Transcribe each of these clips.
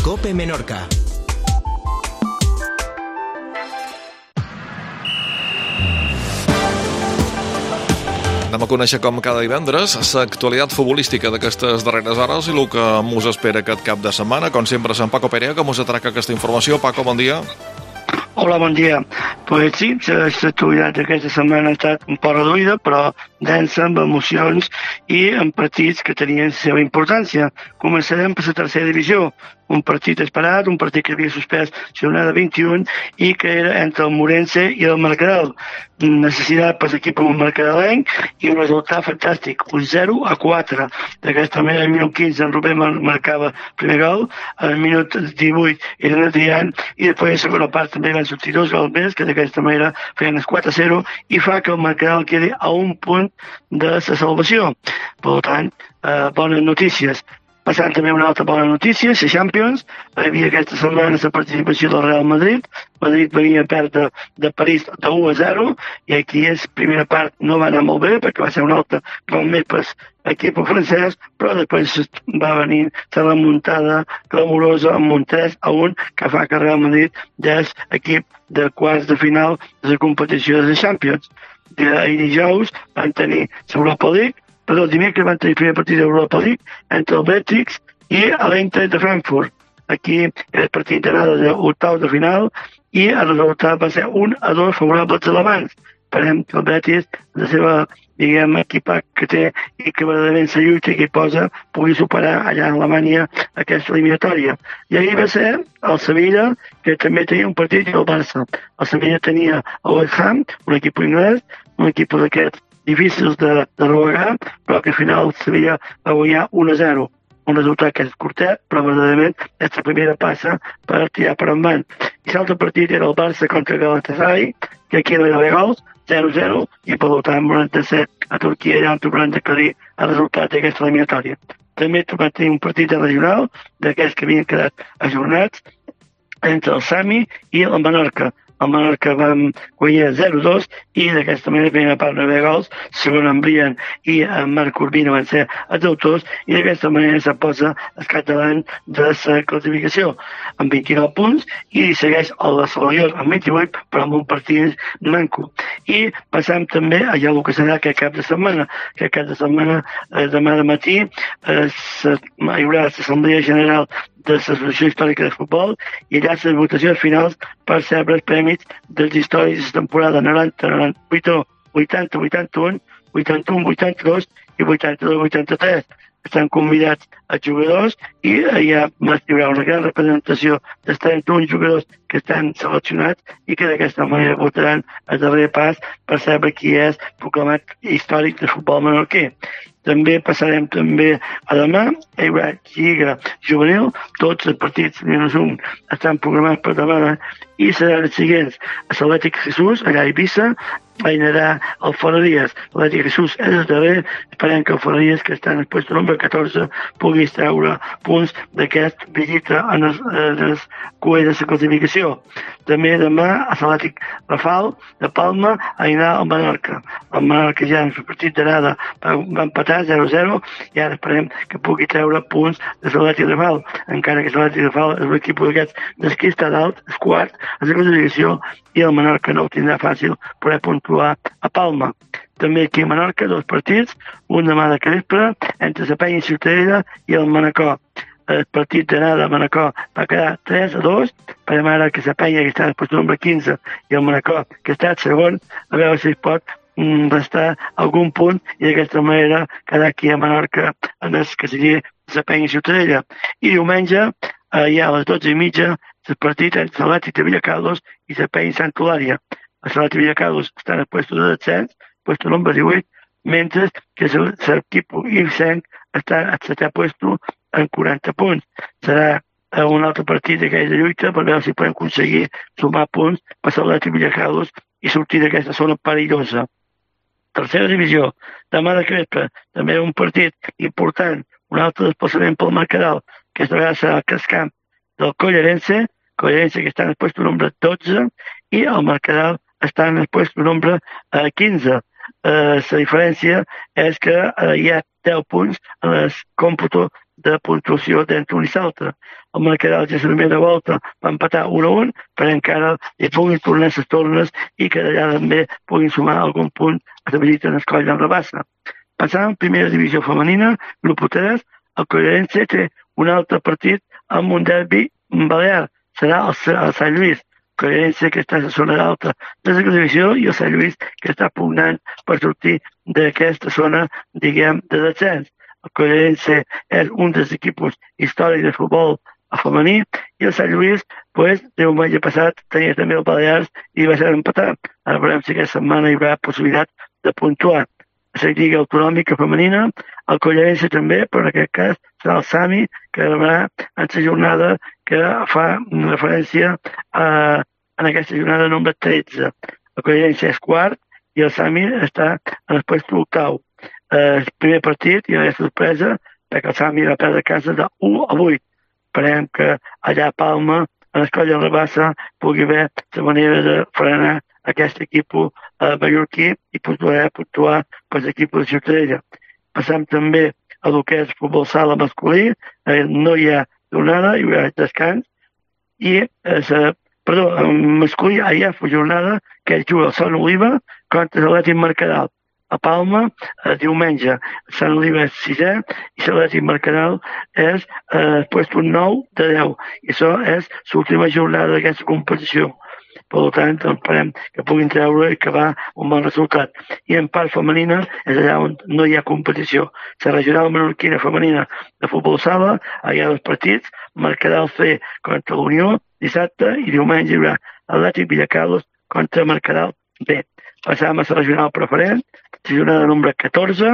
COPE Menorca. Anem a conèixer com cada divendres l'actualitat futbolística d'aquestes darreres hores i el que mos espera aquest cap de setmana. Com sempre, Sant Paco Perea, que mos atraca aquesta informació. Paco, bon dia. Hola, bon dia. Pues sí, l'actualitat d'aquesta setmana ha estat un poc reduïda, però densa, amb emocions i amb partits que tenien la seva importància. Començarem per la tercera divisió, un partit esperat, un partit que havia suspès la jornada 21 i que era entre el Morense i el Mercadal. Necessitat per l'equip mercadalenc i un resultat fantàstic, un 0-4. D'aquesta manera, al minut 15 en Rubén marcava el primer gol, al minut 18 era Adrián i després a la segona part també van sortir dos gols més, que d'aquesta manera feien el 4-0 i fa que el Mercadal quedi a un punt de la salvació. Per tant, bones notícies. Passant també una altra bona notícia, la Champions. Hi havia aquesta setmana la participació del Real Madrid. Madrid venia a perdre de París de 1-0 i aquí la primera part no va anar molt bé perquè va ser una altra com més per l'equip francès, però després va venir la remuntada clamorosa amb un 3-1 que fa que el Real Madrid ja és equip de quarts de final de la competició de la Champions. I dijous van tenir l'Europa League. Però el dimecres van tenir el primer partit d'Europa League entre el Betis i l'Eintracht de Frankfurt. Aquí era el partit d'anada d'octaus de final i el resultat va ser 1-2 favorable als alemanys. Esperem que el Betis, la seva, equip que té i que verdaderament la lluita i que posa, pugui superar allà a Alemanya aquesta eliminatòria. I ahir va ser el Sevilla, que també tenia un partit, i el Barça. El Sevilla tenia el West Ham, un equip anglès, un equip d'aquests difícils de robar, però que al final Sevilla va guanyar 1-0. Un resultat que és curtet, però verdaderament és la primera passa per tirar per endavant. I l'altre partit era el Barça contra Galatasaray, que aquí no hi havia gols, 0-0, i per tant van ser a Turquia allà on trobaran d'aclarir el resultat d'aquesta eliminatòria. També van tenir un partit regional, d'aquells que havien quedat ajornats, entre el Sami i el Menorca. El Menorca va guanyar 0-2 i d'aquesta manera feien a part no haver gols, segon en Brian i en Marc Urbina van ser els autors i d'aquesta manera se posa el capdavant de la classificació amb 29 punts i segueix el Salvador amb 28 però amb un partit manco. I passam també a ja el que serà aquest cap de setmana. Aquest cap de setmana, demà de matí, hi haurà l'Assemblea General de l'Associació Històrica de Futbol i allà les votacions finals per rebre els premis dels històrics de temporada 90, 98, 80, 81, 81, 82 i 82, 83. Estan convidats els jugadors i hi haurà una gran representació dels 31 jugadors que estan seleccionats i que d'aquesta manera votaran el darrer pas per saber qui és proclamat històric de futbol menorquí. També passarem també a demà, hi haurà Lliga Juvenil, tots els partits menys un estan programats per demà i seran els següents. A l'Atlètic Jesús, allà a Eivissa, hi anarà el Ferreries. L'Atlètic Jesús és el darrer, esperem que el Ferreries, que està en el lloc número 14, pugui treure punts d'aquest visita en el cué de la classificació. També demà a l'Atlètic Rafal de Palma hi anarà el Menorca. El Menorca ja en el partit d'anada va empatar 0-0 i ara esperem que pugui treure punts de l'Atlètic Rafal, encara que l'Atlètic Rafal és un equip d'aquests des que està dalt, és quart, a la classificació i el Menorca no ho tindrà fàcil poder puntuar a Palma. També aquí a Menorca, dos partits, un demà de Crespre, entre la Penya i Ciutadella i el Manacor. El partit d'anada a Manacor va quedar 3-2, per ara que la Penya, que està en el lloc número 15, i el Manacor, que està segon, a veure si es pot restar algun punt i d'aquesta manera quedar aquí a Menorca en el que sigui la Penya i Ciutadella. I diumenge, ja a les 12:30, el partit entre l'Atlètic de Villacarlos i la Penya i Sant Eulàlia. l'Atlètic de Villacarlos està en el lloc de descens, lloc número 18, mentre que l'equip Ilsenc està al setè lloc en 40 punts. Serà un altre partit d'aquella lluita per veure si podem aconseguir sumar punts per l'Atlètic de Villacarlos i sortir d'aquesta zona perillosa. Tercera divisió, demà de Crespre, també un partit important, un altre desplaçament pel Mercadal, que esta vegada serà el camp del Collarense que està en el lloc número 12 i el Mercadal està en el lloc número 15. La diferència és que hi ha 10 punts en el còmputo de puntuació d'entre un i l'altre. El marcador ja la primera volta va empatar 1-1, però encara hi puguin tornar les tornes i que allà també puguin sumar algun punt a la visita en el Coll d'en Rabassa. Passant a primera divisió femenina, grup 3, el Collerense té un altre partit amb un derbi balear. Serà el Sant Lluís. Collerense que està a la zona d'alta de la divisió i el Sant Lluís que està pugnant per sortir d'aquesta zona, diguem, de descens. El Collerense és un dels equips històrics de futbol femení i el Sant Lluís, diumenge passat, tenia també el Balears i va ser empatat. Ara veurem si aquesta setmana hi haurà possibilitat de puntuar. A la Lliga Autonòmica Femenina, el Collerense també, però en aquest cas serà el Sami, que rebrà en la jornada que fa referència en aquesta jornada número 13. El Collerense és quart i el Sami està en el lloc octau. El primer partit hi ha sorpresa perquè el Sami va perdre casa de 1-8. Esperem que allà a Palma, en el Coll de Rabassa, pugui haver la manera de frenar aquest equip mallorquí i poder puntuar per l'equip de Ciutadella. Passem també a el que és futbol sala masculí, no hi ha jornada, hi haurà descans, i en masculí hi ha jornada que juga el Sant Oliva contra l'Atlètic Mercadal. A Palma, diumenge, Sant Oliva és 6è i l'Atlètic Mercadal és puesto 9 de 10. I això és l'última jornada d'aquesta competició. Per tant, esperem que puguin treure i acabar un bon resultat. I en part femenina és allà on no hi ha competició. La regional menorquina femenina de futbol sala, hi ha dos partits, Mercadal C contra l'Unió dissabte i diumenge hi haurà Atlètic Villacarlos contra Mercadal B. Passam a la regional preferent, la jornada número 14,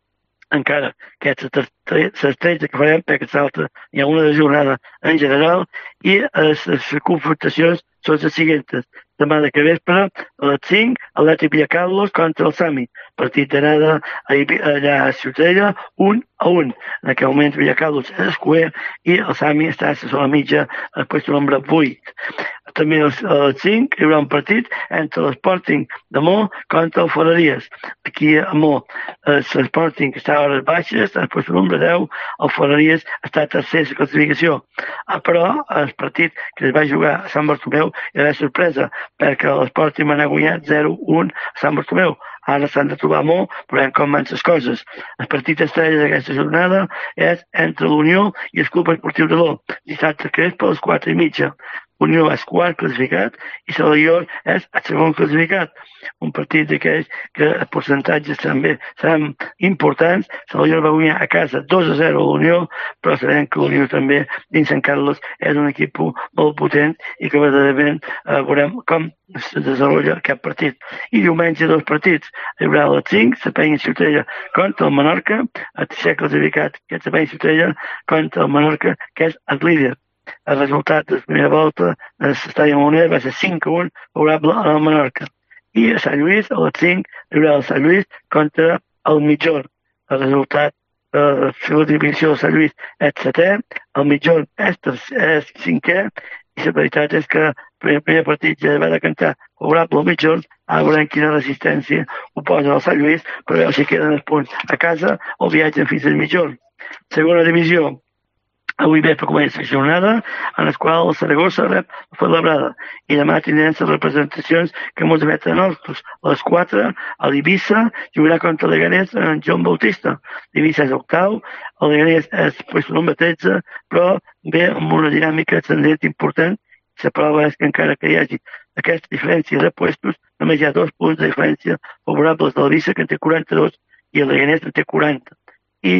encara que és les 13 que farem, perquè l'altra hi ha una de jornada en general, i les confrontacions són les següents. Demà de vespre, a les 5, Atlètic Villacarlos contra el Sami. Partit d'anada allà a Ciutadella, 1-1. En aquest moment Villacarlos és escuer i el Sami està a la zona mitja, al lloc número 8. També a les 5 hi haurà un partit entre l'Sporting de Mo contra el Ferreries. Aquí a Mo, l'Sporting està a hores baixes, al lloc número 10, el Ferreries està a tercer de classificació. Però el partit que es va jugar a Sant Bartomeu era sorpresa, perquè l'Sporting va anar guanyat 0-1 a Sant Bartomeu. Ara s'han de trobar molt, però com van les coses. El partit estrella d'aquesta jornada és entre l'Unió i el Club Esportiu de l'O. Dissabte que és per les 4:30. Unió és quart classificat i Salaior és el segon classificat. Un partit d'aquells que els percentatges també seran importants. Salaior va guanyar a casa 2-0 a l'Unió, però sabem que l'Unió també, dins Sant Carles, és un equip molt potent i que verdaderament veurem com es desenvolupa aquest partit. I diumenge dos partits. Hi haurà a les 5, la Penya Ciutadella contra el Menorca, el tercer classificat, que és la Penya Ciutadella, contra el Menorca, que és el líder. El resultat de la primera volta de l'estadi Moner va ser 5-1 favorable al Menorca. I a Sant Lluís, a les 5, hi haurà el Sant Lluís contra el Mitjor. El resultat de la segona divisió de Sant Lluís és 7è, el Mitjor és 5è, i la veritat és que el primer partit ja va decantar favorable al Mitjor, ara veurem quina resistència ho posa el Sant Lluís, per veure si queden els punts a casa o viatgen fins al Mitjor. Segona divisió. Avui vespre comença la jornada en la qual el Saragossa rep la Fuenlabrada i demà tindrem les representacions que ens emeten nostres. A les 4, a l'Eivissa jugarà contra el Leganés en Joan Bautista. L'Eivissa és octau, el Leganés és el número 13, però ve amb una dinàmica ascendent important. La prova és que encara que hi hagi aquesta diferència de puestos, només hi ha 2 punts de diferència favorables de l'Eivissa, que en té 42, i el Leganés en té 40. I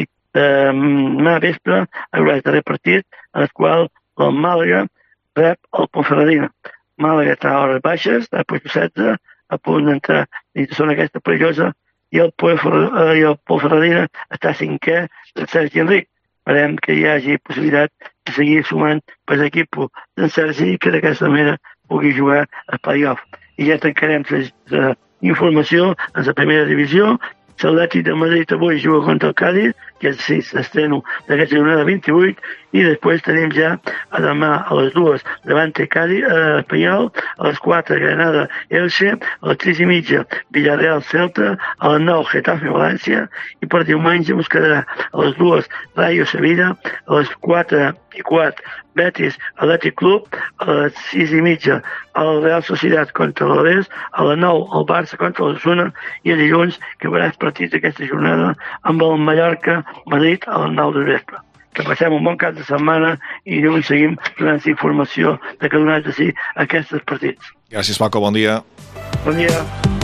demà vespre hi haurà el darrer partit en el qual el Màlaga rep el Ponferradina. Màlaga està a hores baixes, està a puesto 16, a punt d'entrar dins de zona aquesta perillosa, i el Ponferradina està a 5è del Sergi Enric. Esperem que hi hagi possibilitat de seguir sumant per l'equip d'en Sergi i que d'aquesta manera pugui jugar al play-off. I ja tancarem la informació en la primera divisió. L'Atlètic de Madrid avui juga contra el Cádiz, que és l'estreno d'aquesta jornada 28, i després tenim ja a demà a les 2 Levante Espanyol, a les 4 Granada Elche, a les 3:30 Villarreal Celta, a les 9 Getafe València, i per diumenge ens quedarà a les 2 Rayo Sevilla, a les 4:15 Betis Athletic Club, a les 6:30 el Real Societat contra l'Alavés, a les 9 el Barça contra l'Osasuna, i el dilluns que veurà els partits d'aquesta jornada amb el Mallorca-Madrid a les 9 de vespre. Que passem un bon cap de setmana i dilluns seguim donant informació de que donat de sí aquests partits. Gràcies, Paco, bon dia. Bon dia.